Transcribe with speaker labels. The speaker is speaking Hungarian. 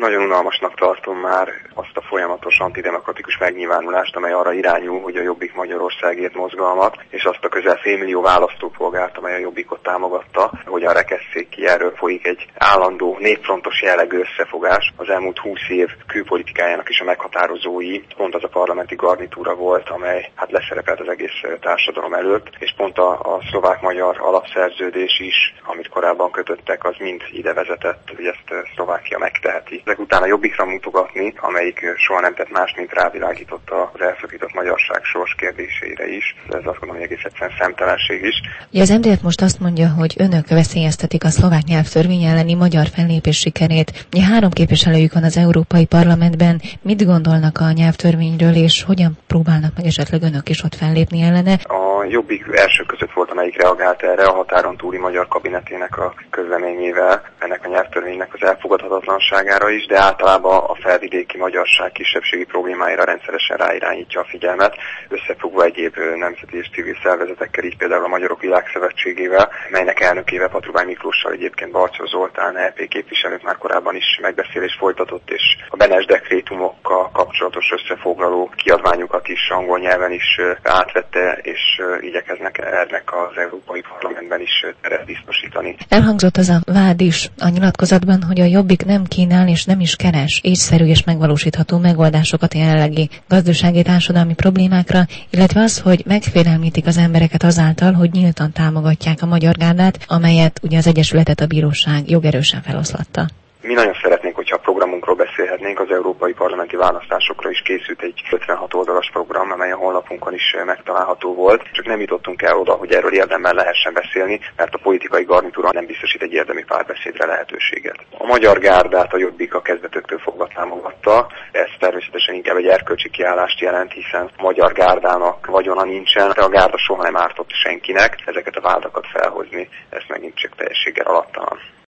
Speaker 1: Nagyon unalmasnak tartom már azt a folyamatos antidemokratikus megnyilvánulást, amely arra irányul, hogy a Jobbik Magyarországért mozgalmat, és azt a közel 500 000 választópolgárt, amely a Jobbikot támogatta, hogyan rekesszék ki. Erről folyik egy állandó népfrontos jellegű összefogás. Az elmúlt 20 év külpolitikájának is a meghatározói pont az a parlamenti garnitúra volt, amely leszerepelt az egész társadalom előtt, és pont a szlovák-magyar alapszerződés is, amit korábban kötöttek, az mind ide vezetett, hogy ezt Szlovákia megteheti. Ezek után a Jobbikra mutogatni, amelyik soha nem tett más, mint rávilágította az elszakított magyarság sors kérdéseire is. Ez azt gondolom, hogy egész egyszerűen szemtelenség is.
Speaker 2: Az MDF most azt mondja, hogy önök veszélyeztetik a szlovák nyelvtörvény elleni magyar fellépés sikerét. 3 képviselőjük van az Európai Parlamentben. Mit gondolnak a nyelvtörvényről, és hogyan próbálnak meg esetleg önök is ott fellépni ellene?
Speaker 1: A Jobbik első között volt, amelyik reagált erre a határon túli magyar kabinetének a közleményével, ennek a nyelvtörvénynek az elfogadhatatlanságára is, de általában a felvidéki magyarság kisebbségi problémáira rendszeresen ráirányítja a figyelmet, összefogva egyéb nemzeti és civil szervezetekkel, így például a Magyarok Világszövetségével, melynek elnökével, Patrubány Miklóssal egyébként Barcsó Zoltán EP képviselők már korábban is megbeszélést folytatott, és a Benes dekrétumokkal kapcsolatos összefoglaló kiadványukat is angol nyelven is átvette, és igyekeznek ennek az Európai Parlamentben is teret biztosítani.
Speaker 2: Elhangzott az a vád is a nyilatkozatban, hogy a Jobbik nem kínál és nem is keres észszerű és megvalósítható megoldásokat a jelenlegi gazdasági társadalmi problémákra, illetve az, hogy megfélelmítik az embereket azáltal, hogy nyíltan támogatják a Magyar Gárdát, amelyet ugye az Egyesületet a bíróság jogerősen feloszlatta.
Speaker 1: Mi nagyon szeretnénk, hogyha a programunkról beszélhetnénk, az európai parlamenti választásokra is készült egy 56 oldalas program, amely a honlapunkon is megtalálható volt. Csak nem jutottunk el oda, hogy erről érdemben lehessen beszélni, mert a politikai garnitúra nem biztosít egy érdemi párbeszédre lehetőséget. A Magyar Gárdát a Jobbik a kezdetektől fogva támogatta, ez természetesen inkább egy erkölcsi kiállást jelent, hiszen a Magyar Gárdának vagyona nincsen, de a Gárda soha nem ártott senkinek, ezeket a vádakat felhozni, ez megint csak teljességgel alaptalan.